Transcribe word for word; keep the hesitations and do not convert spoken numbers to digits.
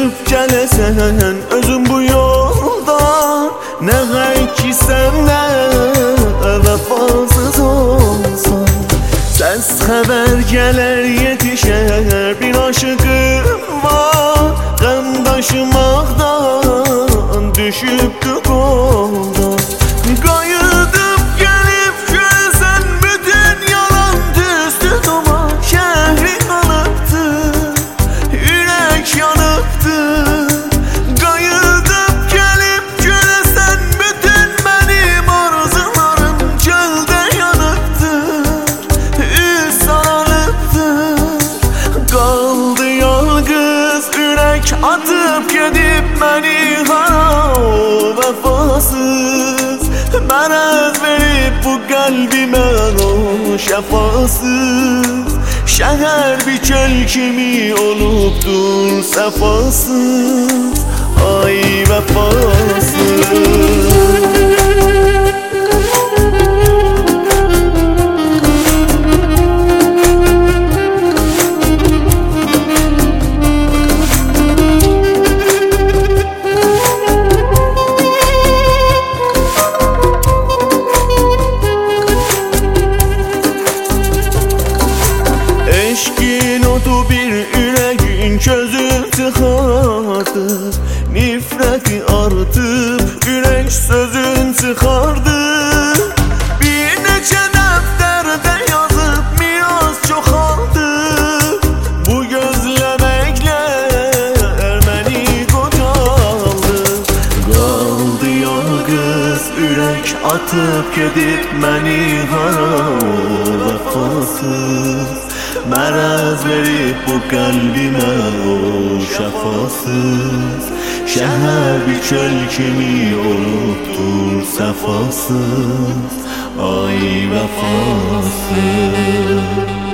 gələsən özün bu yoldan, nə qəy ki səndən vəfasız olsan. Səs xəbər gələr yetişər bir aşıqım var, qəm daşımaqdan düşübdü qoldan. Qayıdıb gəlib görsən bütün yalan düzdü doma, şəhri yanıbdı, ürək yanıbdı. Qayıdıb gəlib görsən bütün mənim arzularım çöldə yanıbdı, üz sarılıbdır. Qaldı yalqız ürək atıp gedib məni hara, o vəfasız mərəz verib bu qəlbimə, o şəfasız. Şəhər bir çöl kimi olubdur səfasız, ay vəfasız. Eşkin odu bir ürəyin közü tıxardı, nifrəti artıb ürək sözün çıxardı. Bir neçə dəftərdə yazıb miras çoxaldı, bu gözləməklər məni qocaldı. Qaldı yalqız ürək atıp gedib məni hara, o vəfasız mərəz verib bu qəlbimə, o şəfasız. Şəhər bir çöl kimi olubdur səfasız, ay vəfasız.